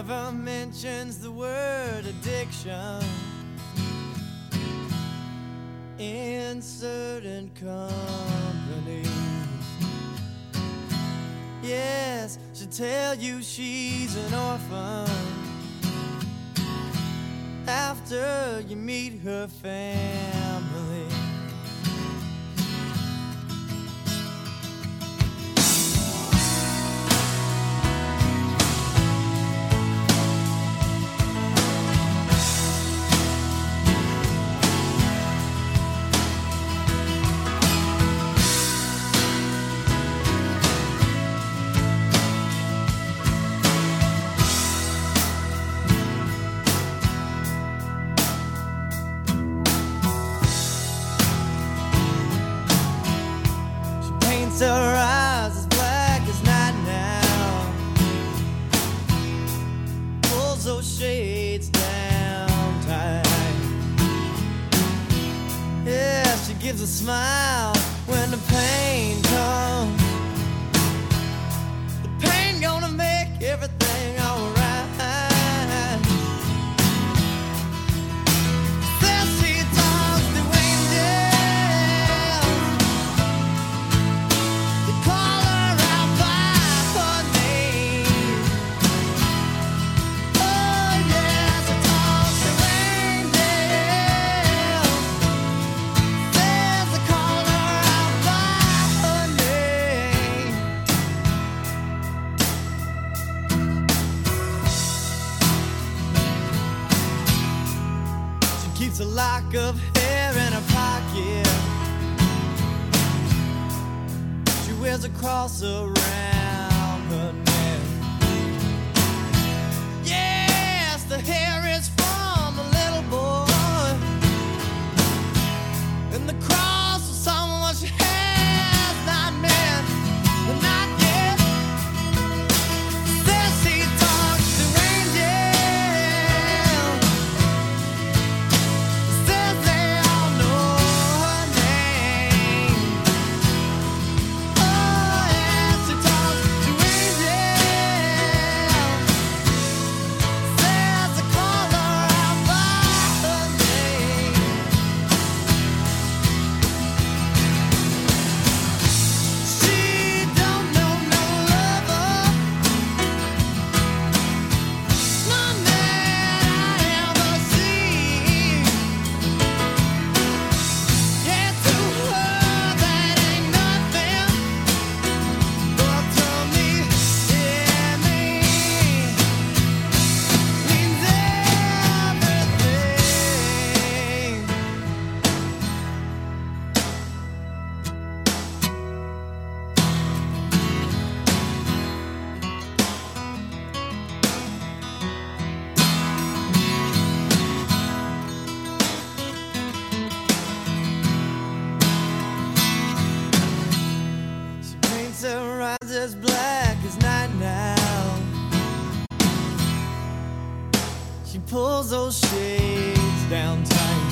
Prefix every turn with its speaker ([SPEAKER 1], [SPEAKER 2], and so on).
[SPEAKER 1] never mentions the word addiction in certain company. Yes, she'll tell you she's an orphan after you meet her family. Her eyes as black as night now, pulls those shades down tight. Yeah, she gives a smile when the pain comes. The pain gonna make everything alright. Keeps a lock of hair in her pocket. She wears a cross around her neck. Yes, the hair is from a little boy, and the cross is someone she has not met, but not yet. Says she talks to angels. Her eyes as black as night now. She pulls those shades down tight.